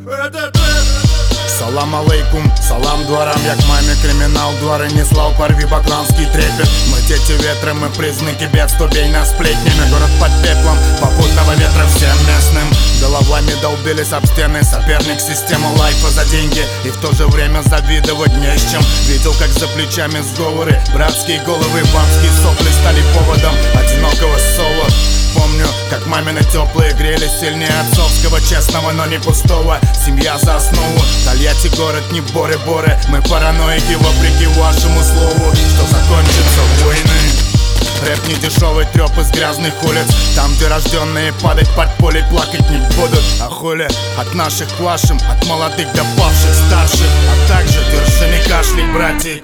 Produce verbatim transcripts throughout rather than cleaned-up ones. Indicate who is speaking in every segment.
Speaker 1: Это трэп.
Speaker 2: Салам алейкум, салам дворам. Як маме криминал двори не слал, порви бакланский трепет. Мы дети ветра, мы признаки бедства, бей нас сплетнями. Город под пеплом, попутного ветра всем местным. Головами долбились об стены, соперник система лайфа за деньги. И в то же время завидовать не с чем. Видел, как за плечами сговоры, братские головы, бабские сопли стали поводом одинокого соло. Помню, как мамины теплые грели сильнее отцовского, честного, но не пустого. Семья за основу, Тольятти город не боры-боры. Мы параноики вопреки вашему слову, что закончится войны. Рэп не дешевый трёп из грязных улиц. Там, где рожденные падать под полей плакать не будут. А хули от наших к вашим, от молодых до павших старших. А также держи не кашляй, братья.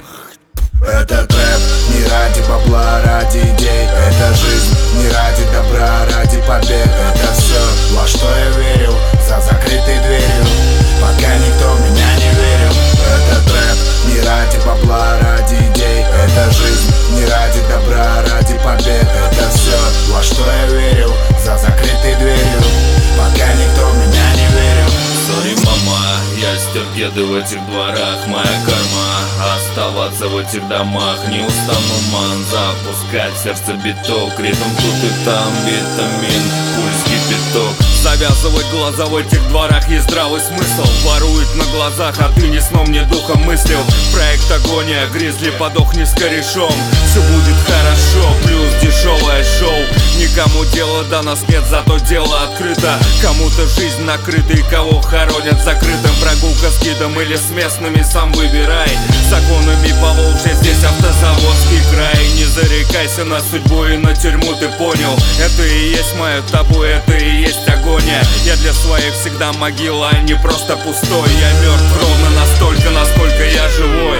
Speaker 1: Это трэп не ради бабла, а ради идей. Это жизнь не ради добра, а ради побед. Это все, во что я верил, за закрытой дверью, пока никто в меня не верил. Это трэп не ради бабла, а ради идей. Это жизнь не ради добра, а ради побед. Это все, во что я верил, за закрытой дверью, пока никто в меня не верил.
Speaker 3: Сори, мама, я стер кеды в этих дворах. Моя карма оставаться в этих домах. Не устану, ман, запускать в сердце биток. Ритм тут и там, витамин, пульс кипяток. Завязывать глаза в этих дворах есть здравый смысл. Ворует на глазах, а ты ни сном, ни духом мыслил. Проект агония, гризли, подохни с корешом. Все будет хорошо, плюс дешевое шоу. Никому дела до нас нет, зато дело открыто. Кому-то жизнь накрыта и кого хоронят закрытым. Прогулка с гидом или с местными, сам выбирай. Законами Поволжья, здесь автозаводский край. Не зарекайся на судьбу и на тюрьму, ты понял. Это и есть мое табу, это и есть агония. Я для своих всегда могила, а не просто пустой. Я мертв ровно настолько, насколько я живой.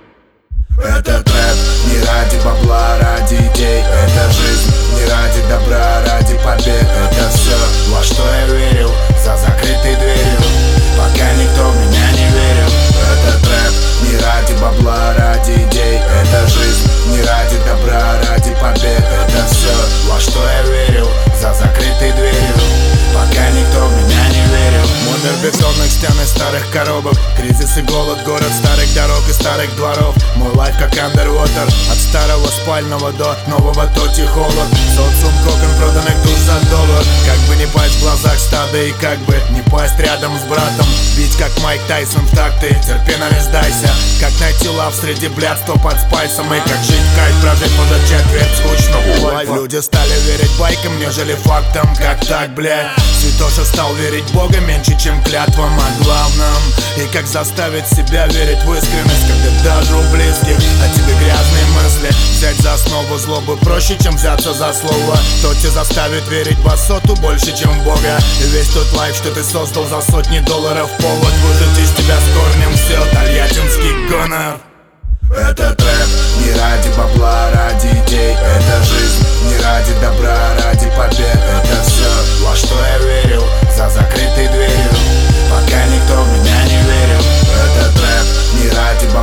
Speaker 1: Это трэп не ради бабла, а ради идей. Это жизнь не ради добра, а ради побед. Это все, во что я верил, за закрытой дверью, пока никто в меня не верил. Это трэп не ради бабла, а ради идей. Это жизнь не ради добра, а ради побед. Это все, во что я верил, за закрытой дверью, пока никто в меня не верил.
Speaker 2: Модер бетонных стен и старых коробок. Кризис и голод, город старых дорог и старых дворов. Мой лайф как underwater, от старого спального до нового тоти холод. Социум кокон проданных душ за доллар. Как бы не пасть в глазах стада и как бы не пасть рядом с братом. Бить как Майк Тайсон в такты, терпенно не сдайся. Как найти лав среди блядства под спайсом. И как жить в кайф, прожить может четверть скучного лайфа. Люди стали верить байкам, нежели фактам. Как так, блядь? Святоша стал верить в Бога меньше, чем клятвам о главном. И как заставить себя верить в искренность, когда даже у близких о тебе грязные мысли. Взять за основу злобы проще, чем взяться за слово. То тебя заставит верить в осоту больше, чем в Бога. И весь тот лайф, что ты создал за сотни долларов, повод выжать из тебя с корнем все, тольяттинский гонор.
Speaker 1: Это трэп не ради бабла, а ради идей. Это жизнь не ради добра, а ради побед. Это все, во что я верил, за закрытой дверью, пока никто в меня не верил. Это трэп не ради